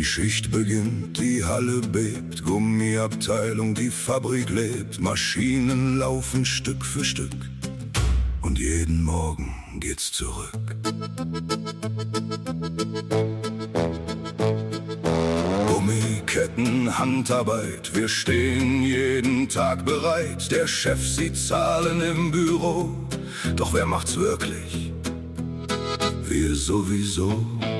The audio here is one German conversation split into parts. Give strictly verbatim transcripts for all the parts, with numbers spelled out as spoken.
Schicht beginnt, die Halle bebt, Gummiabteilung, die Fabrik lebt, Maschinen laufen Stück für Stück und jeden Morgen geht's zurück. Gummiketten, Handarbeit, wir stehen jeden Tag bereit. Der Chef sieht Zahlen im Büro, doch wer macht's wirklich? Wir sowieso.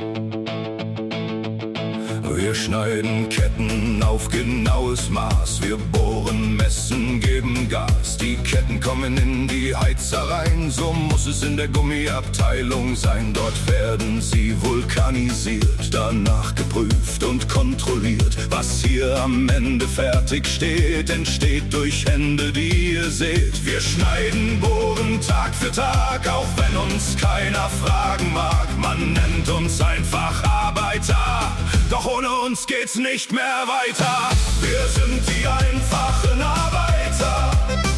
Wir schneiden Ketten auf genaues Maß, wir bohren, messen, geben Gas. Die Ketten kommen in die Heizer rein, so muss es in der Gummiabteilung sein. Dort werden sie vulkanisiert, danach geprüft und kontrolliert. Was hier am Ende fertig steht, entsteht durch Hände, die ihr seht. Wir schneiden, bohren Tag für Tag, auch wenn uns keiner fragen mag. Man nennt uns einfach Arbeiter, doch ohne uns geht's nicht mehr weiter. Wir sind die einfachen Arbeiter,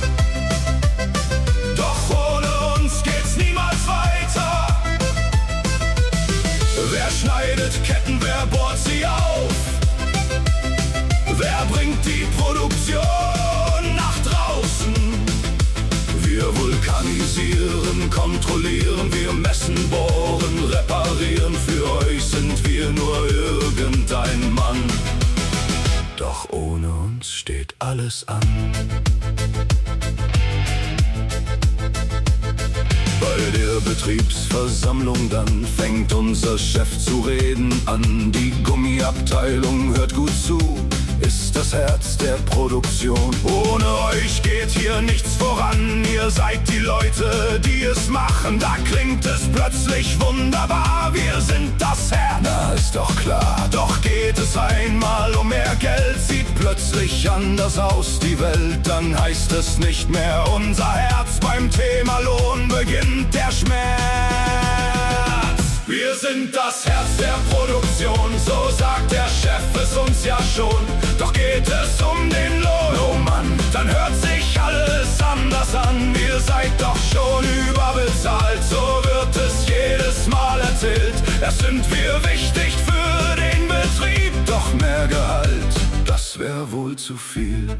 doch ohne uns geht's niemals weiter. Wer schneidet Ketten, wer bohrt sie auf? Wer bringt die Produktion nach draußen? Wir vulkanisieren, kontrollieren, wir messen, bohren, reparieren. Für euch sind wir nur irgendein Mann, doch ohne uns steht alles an. Bei der Betriebsversammlung dann fängt unser Chef zu reden an. Die Gummiabteilung hört gut zu, ist das Herz der Produktion. Ohne euch geht hier nichts voran, ihr seid die Leute, die es machen. Da klingt es plötzlich wunderbar, wir sind das Herz. Na, ist doch klar, doch geht es einmal um mehr Geld, sieht plötzlich anders aus die Welt. Dann heißt es nicht mehr unser Herz, beim Thema Lohn beginnt der Schmerz. Wir sind das Herz der Produktion, so sagt der Chef es uns ja schon. Doch geht es um den Lohn, oh Mann, dann hört sich alles anders an. Ihr seid doch schon überbezahlt, so wird es jedes Mal erzählt. Erst sind wir wichtig für den Betrieb, doch mehr Gehalt, das wär wohl zu viel.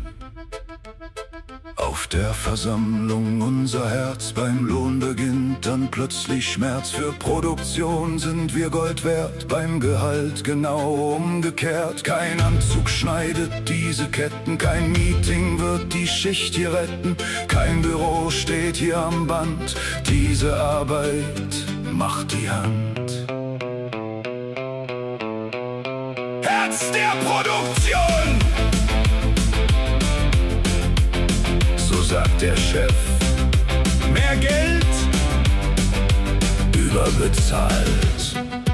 Auf der Versammlung unser Herz beim Lohn beginnt dann plötzlich Schmerz. Für Produktion sind wir Gold wert, beim Gehalt genau umgekehrt. Kein Anzug schneidet diese Ketten, kein Meeting wird die Schicht hier retten. Kein Büro steht hier am Band, diese Arbeit macht die Hand. Herz der Produktion! Sagt der Chef, mehr Geld, überbezahlt.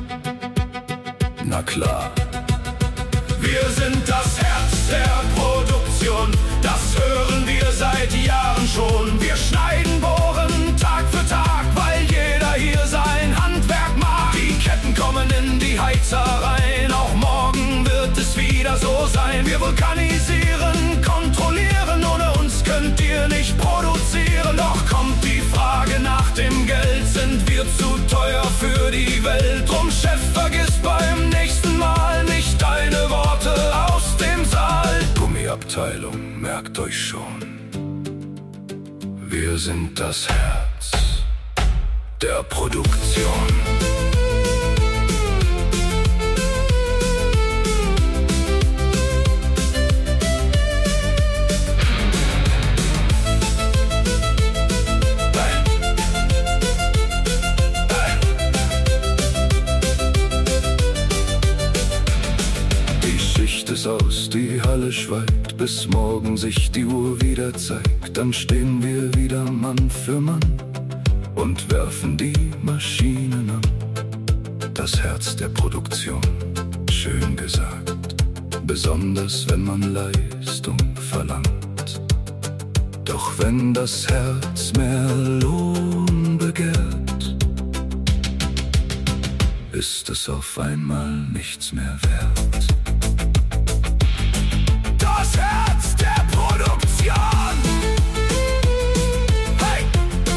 Na klar. Wir sind das Herz der Produktion, das hören wir seit Jahren schon. Wir schneiden, bohren Tag für Tag, weil jeder hier sein Handwerk mag. Die Ketten kommen in die Heizer rein, auch morgen wird es wieder so sein. Wir vulkanisieren, kontrollieren, ohne uns könnt ihr nicht produzieren. Doch kommt die Frage nach dem Geld, sind wir zu teuer für die Welt? Drum Chef, vergiss beim nächsten Mal nicht deine Worte aus dem Saal. Gummiabteilung, merkt euch schon, wir sind das Herz der Produktion. Aus, die Halle schweigt, bis morgen sich die Uhr wieder zeigt. Dann stehen wir wieder Mann für Mann und werfen die Maschinen an. Das Herz der Produktion, schön gesagt, besonders wenn man Leistung verlangt. Doch wenn das Herz mehr Lohn begehrt, ist es auf einmal nichts mehr wert. Das Herz der Produktion. Hey!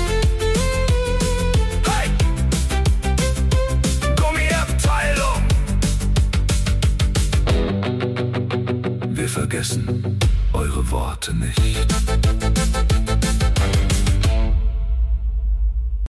Hey! Gummiabteilung. vergessen eure Worte nicht.